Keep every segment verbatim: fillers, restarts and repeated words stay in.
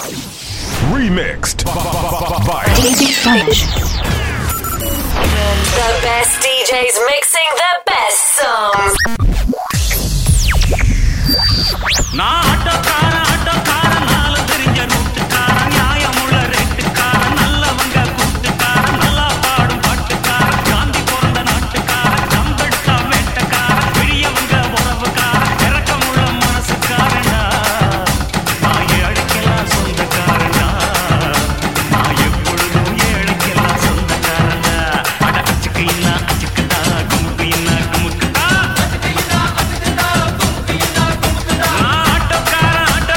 Remixed by Daisy Flash. The best D Js mixing the best songs. நான் ஆட்டோக்காரன் ஆட்டோக்காரன் நாலு தெரிஞ்ச நூட்டுக்காரன் நியாயமுள்ள ரேட்டுக்காரன் நல்லவங்க கூட்டுக்காரன் நல்லா பாடும் பாட்டுக்காரன் காந்தி பிறந்த நாட்டுக்காரன் கம்பெடுத்தா வேட்டக்காரன் பெரியவங்க உறவுக்காரன் இறக்கமுள்ள மனசுக்காரன்டா நான் ஏழைக்கெல்லாம் சொந்தக்காரன்டா நான் எப்பொழுதும் ஏழைக்கெல்லாம் சொந்தக்காரன்டா அட அச்சுக்கு இல்ல அச்சுக்குதா குமுக்கு இல்ல குமுக்குதா அச்சுக்கு இல்ல அச்சுக்குதா குமுக்கு இல்ல குமுக்குதா ஆட்டோக்காரன்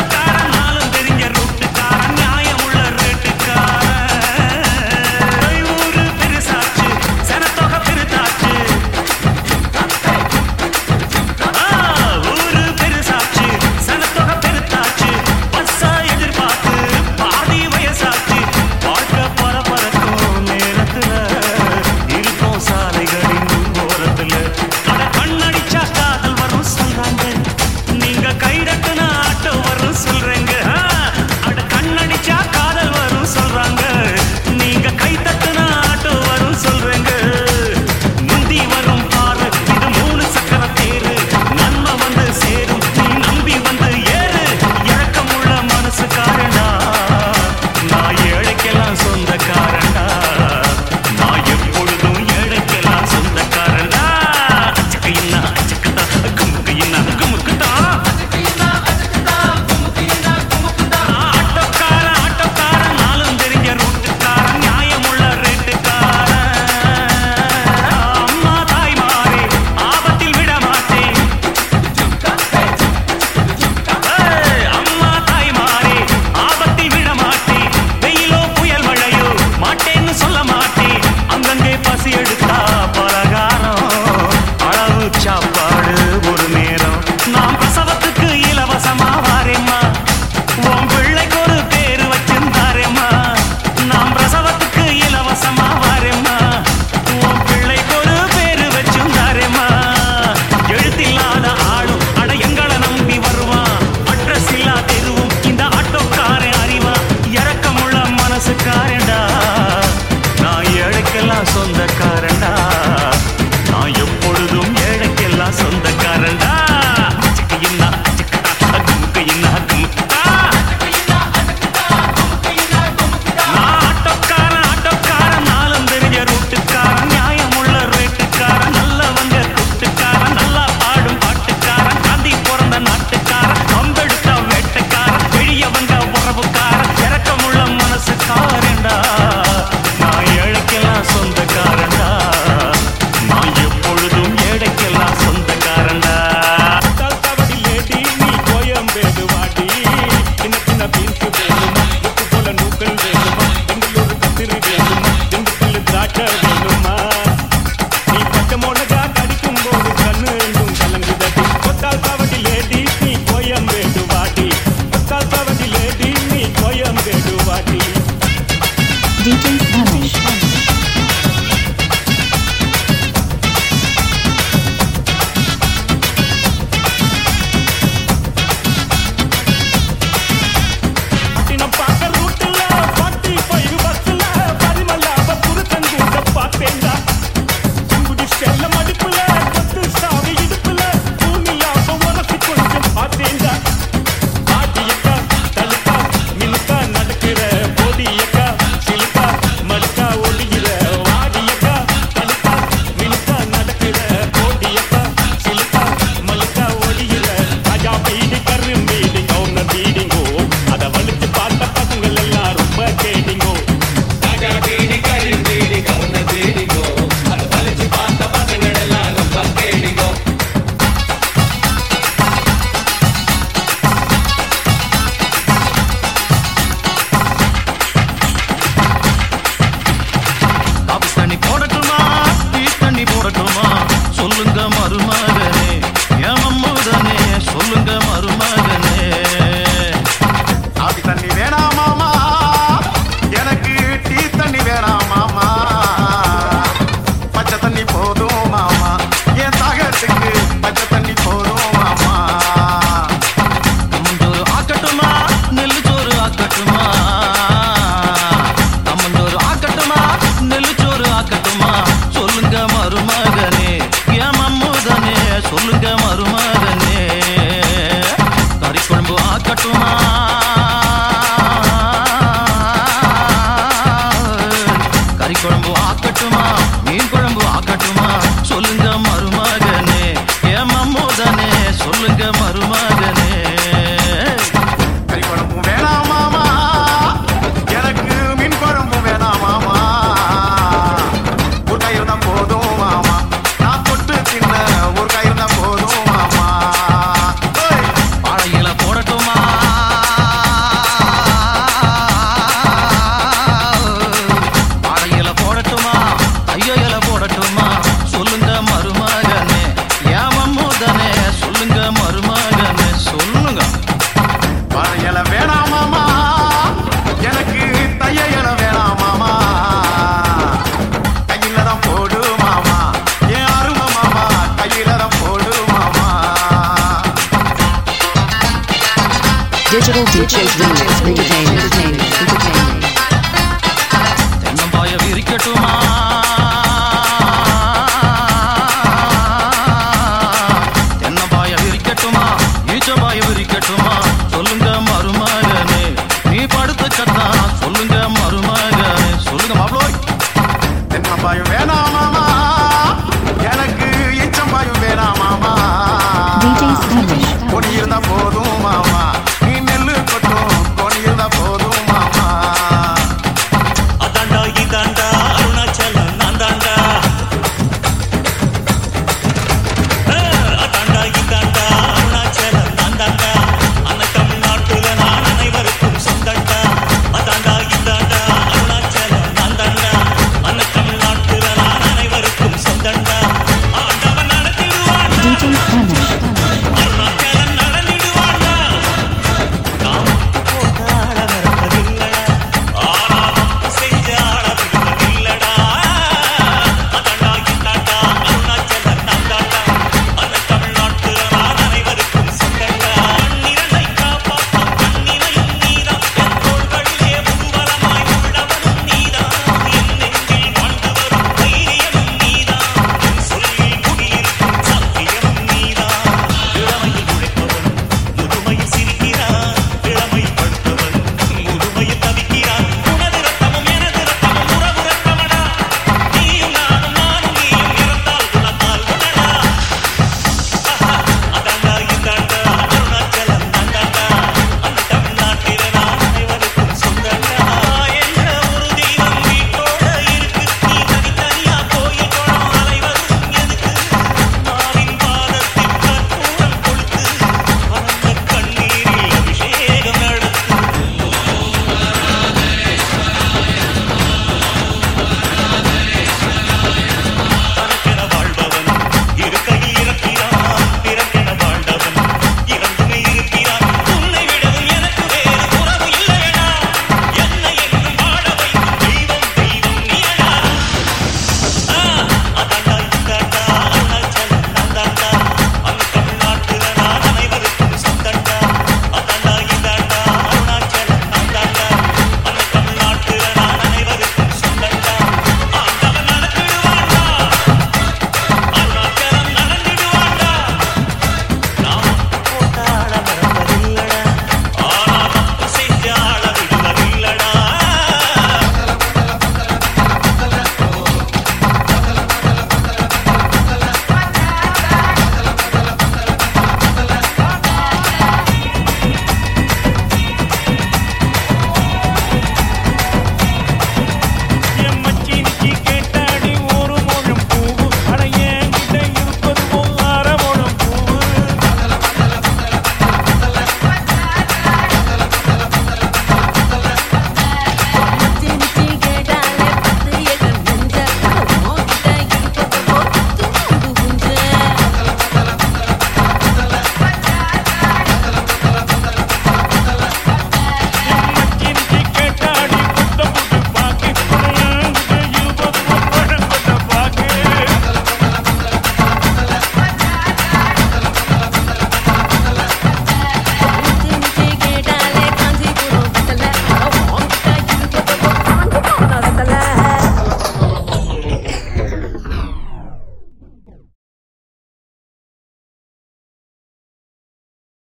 ஆக்கட்டுமா கறி குழம்பு ஆக்கட்டுமா மீன் குழம்பு ஆக்கட்டுமா சொல்லுங்க மருமகனே ஏன் மம்மோதனே சொல்லுங்க மருமகனே கறி குழம்பு வேணாம் மாமா எனக்கு மீன் குழம்பு வேணாம் மாமா ஒரு கயிறு தான் போதும் மாமா நான் தொட்டு தின்ன ஒரு கயிறு தான் போதும் மாமா வாழையில போடட்டுமா வாழையில போடட்டுமா ஐயோ இல போடட்டுமா சொல்லுங்க மருமகனே ஏன் மம்மோதனே சொல்லுங்க மருமகனே சொல்லுங்க வாழையில வேணாம் மாமா எனக்கு தைய இல வேணாம் மாமா கையில தான் போடு மாமா ஏன் அருமை மாமா கையில தான் போடு மாமா Digital D Js Remix Entertainment Entertainment Entertainment தென்னம்பாய விரிக்கட்டுமா